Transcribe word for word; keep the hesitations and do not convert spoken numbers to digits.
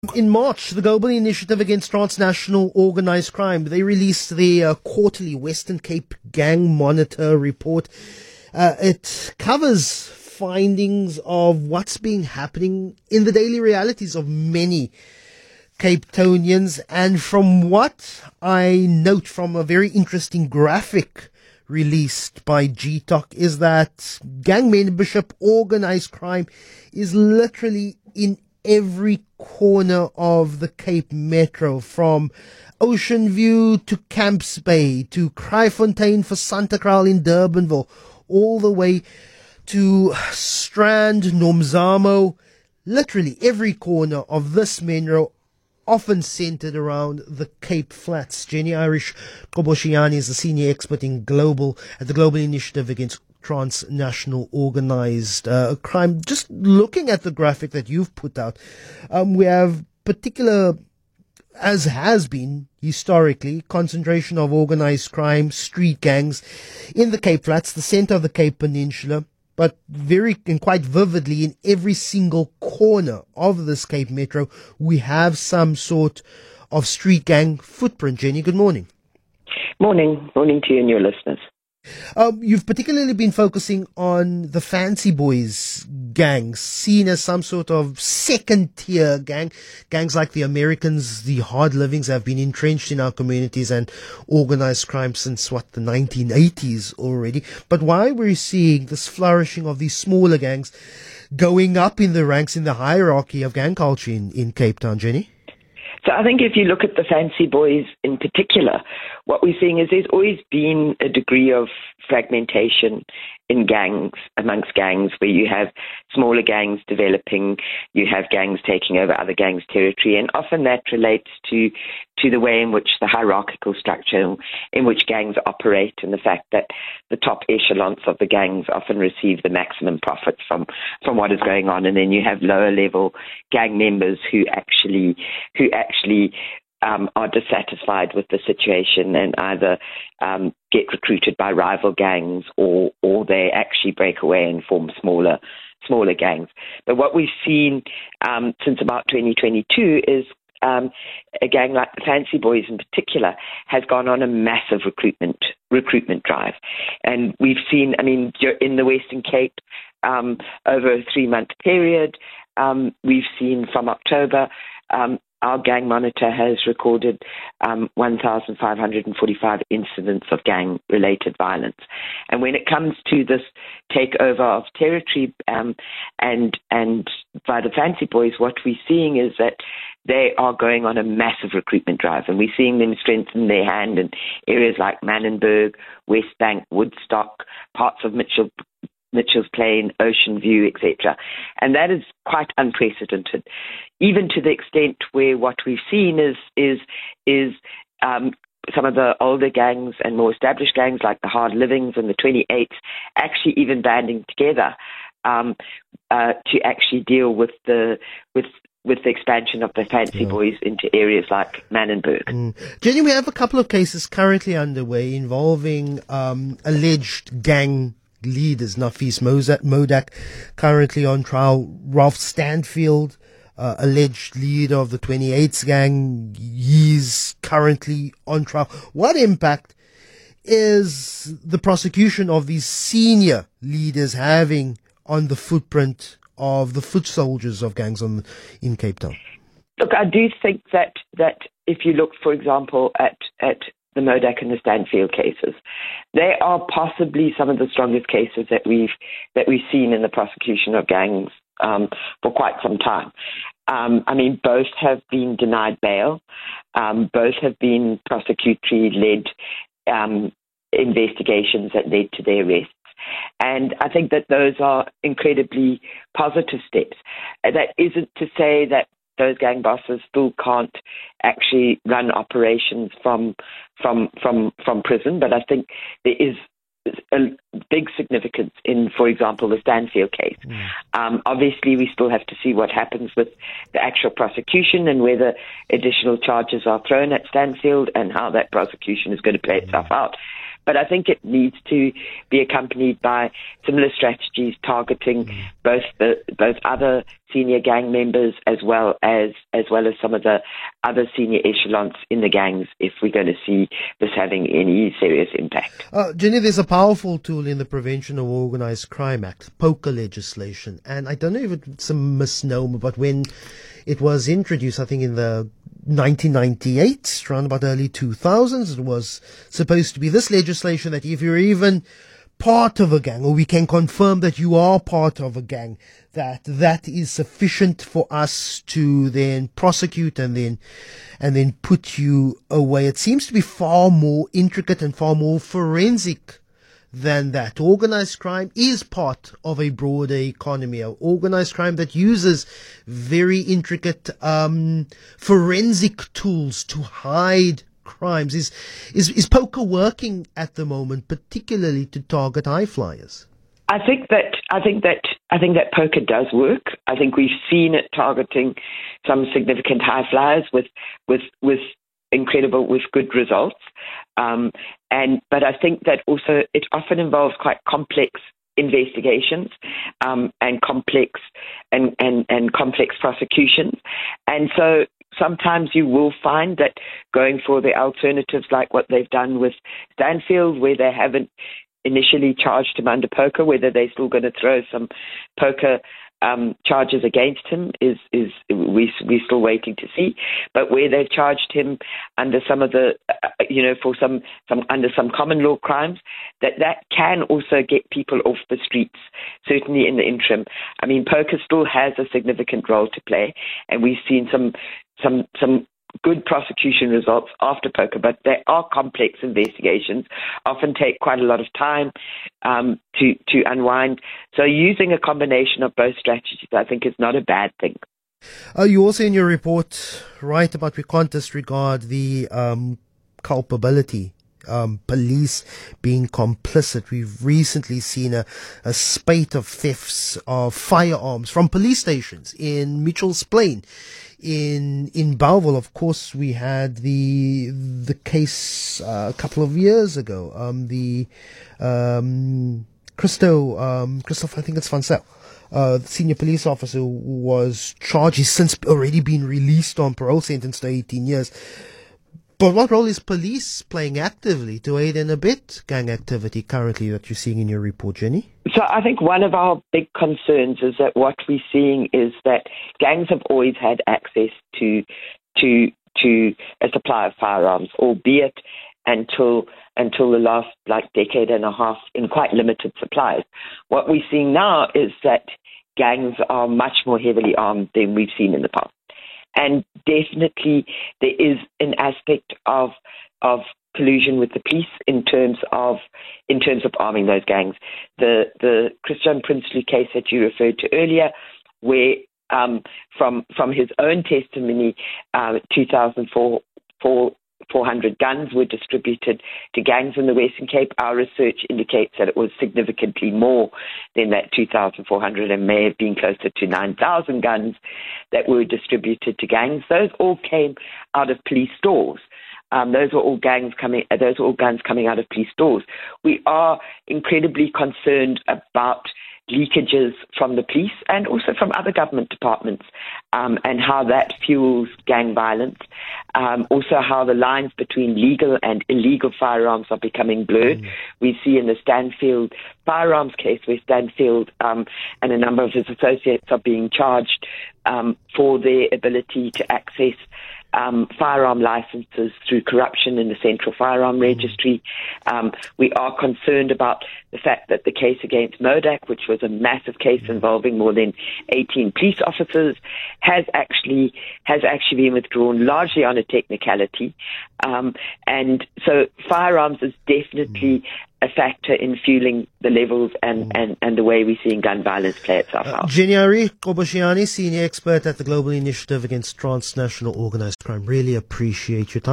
In March, the Global Initiative Against Transnational Organized Crime, they released the uh, quarterly Western Cape Gang Monitor report. Uh, it covers findings of what's been happening in the daily realities of many Cape Townians. And from what I note from a very interesting graphic released by G T O C is that gang membership, organized crime is literally in every corner of the Cape Metro, from Ocean View to Camps Bay to Kraaifontein for Santa Kraal in Durbanville, all the way to Strand, Nomzamo. Literally every corner of this metro, often centered around the Cape Flats. Jenny Irish Koboshiani is the senior expert in global at the Global Initiative Against Transnational Organized uh, Crime. Just looking at the graphic that you've put out, um, we have particular, as has been historically, concentration of organized crime, street gangs in the Cape Flats, the center of the Cape Peninsula, but very and quite vividly in every single corner of this Cape Metro, we have some sort of street gang footprint. Jenny, good morning. Morning. Morning to you and your listeners. Um, you've particularly been focusing on the Fancy Boys gangs, seen as some sort of second-tier gang. Gangs like the Americans, the Hard Livings, have been entrenched in our communities and organized crime since, what, the nineteen eighties already. But why we're seeing this flourishing of these smaller gangs going up in the ranks in the hierarchy of gang culture in, in Cape Town, Jenny? So I think if you look at the Fancy Boys in particular, what we're seeing is there's always been a degree of fragmentation in gangs, amongst gangs, where you have smaller gangs developing, you have gangs taking over other gangs' territory, and often that relates to to the way in which the hierarchical structure in which gangs operate, and the fact that the top echelons of the gangs often receive the maximum profits from, from what is going on, and then you have lower level gang members who actually who actually Um, are dissatisfied with the situation and either um, get recruited by rival gangs or or they actually break away and form smaller smaller gangs. But what we've seen um, since about twenty twenty-two is um, a gang like the Fancy Boys in particular has gone on a massive recruitment recruitment drive. And we've seen, I mean, in the Western Cape, um, over a three-month period, um, we've seen from October, um, our gang monitor has recorded um, one thousand five hundred forty-five incidents of gang-related violence. And when it comes to this takeover of territory um, and and by the Fancy Boys, what we're seeing is that they are going on a massive recruitment drive, and we're seeing them strengthen their hand in areas like Manenberg, West Bank, Woodstock, parts of Mitchell Mitchell's Plain, Ocean View, et cetera. And that is quite unprecedented, even to the extent where what we've seen is is is um, some of the older gangs and more established gangs like the Hard Livings and the twenty-eights actually even banding together um, uh, to actually deal with the with with the expansion of the Fancy yeah. Boys into areas like Manenberg. Mm. Jenny, we have a couple of cases currently underway involving um, alleged gang leaders. Nafis Modak currently on trial. Ralph Stanfield, uh, alleged leader of the twenty-eights gang, he's currently on trial. What impact is the prosecution of these senior leaders having on the footprint of the foot soldiers of gangs on in Cape Town? Look, I do think that that if you look, for example, at at the Modak and the Stanfield cases, they are possibly some of the strongest cases that we've that we've seen in the prosecution of gangs um, for quite some time. Um, I mean, both have been denied bail. Um, both have been prosecutory-led um, investigations that led to their arrests. And I think that those are incredibly positive steps. That isn't to say that those gang bosses still can't actually run operations from from from from prison, but I think there is a big significance in, for example, the Stanfield case. Mm. Um, obviously, we still have to see what happens with the actual prosecution and whether additional charges are thrown at Stanfield and how that prosecution is going to play itself out. But I think it needs to be accompanied by similar strategies targeting mm. both the both other senior gang members as well as as well as some of the other senior echelons in the gangs if we're going to see this having any serious impact. Uh, Jenny, there's a powerful tool in the Prevention of Organised Crime Act, POCA legislation, and I don't know if it's a misnomer, but when it was introduced, I think in the nineteen ninety-eight, around about early two thousands, it was supposed to be this legislation that if you're even part of a gang, or we can confirm that you are part of a gang, that that is sufficient for us to then prosecute and then and then put you away. It seems to be far more intricate and far more forensic than that. Organized crime is part of a broader economy, an organized crime that uses very intricate um, forensic tools to hide crimes. Is is is POCA working at the moment, particularly to target high flyers? I think that I think that I think that POCA does work. I think we've seen it targeting some significant high flyers with with with incredible with good results. Um, and but I think that also it often involves quite complex investigations um, and complex and, and, and complex prosecutions. And so sometimes you will find that going for the alternatives like what they've done with Stanfield, where they haven't initially charged him under POCA, whether they're still going to throw some POCA um, charges against him is is we we're still waiting to see. But where they've charged him under some of the uh, you know for some some under some common law crimes, that that can also get people off the streets. Certainly in the interim, I mean, POCA still has a significant role to play, and we've seen some some some. good prosecution results after POCA, but they are complex investigations, often take quite a lot of time um, to, to unwind. So using a combination of both strategies, I think, is not a bad thing. Uh, you also in your report write about we can't disregard the um, culpability. Um, police being complicit. We've recently seen a, a spate of thefts of firearms from police stations in Mitchell's Plain. In in Bellville, of course, we had the the case uh, a couple of years ago. Um, the um, Christo, um, Christoph, I think it's Van Zyl, uh, the senior police officer who was charged. He's since already been released on parole, sentenced to eighteen years. But what role is police playing actively to aid and abet gang activity currently that you're seeing in your report, Jenny? So I think one of our big concerns is that what we're seeing is that gangs have always had access to to to a supply of firearms, albeit until until the last like decade and a half in quite limited supplies. What we're seeing now is that gangs are much more heavily armed than we've seen in the past. And definitely there is an aspect of of collusion with the police in terms of in terms of arming those gangs. The the Christian Prinsloo case that you referred to earlier, where um, from from his own testimony, uh, two thousand four, four hundred guns were distributed to gangs in the Western Cape. Our research indicates that it was significantly more than that two thousand four hundred and may have been closer to nine thousand guns that were distributed to gangs. Those all came out of police stores. Um, those were all gangs coming. Those were all guns coming out of police stores. We are incredibly concerned about leakages from the police and also from other government departments, um, and how that fuels gang violence. Um, also how the lines between legal and illegal firearms are becoming blurred. Mm. We see in the Stanfield firearms case where Stanfield um, and a number of his associates are being charged um, for their ability to access Um, firearm licenses through corruption in the Central Firearm Registry. Um, we are concerned about the fact that the case against Modak, which was a massive case involving more than eighteen police officers, has actually has actually been withdrawn largely on a technicality. Um, and so firearms is definitely a factor in fueling the levels and, and, and the way we're seeing gun violence play itself out. Uh, Jenny Koboshiani, Senior Expert at the Global Initiative Against Transnational Organized Crime. Really appreciate your time.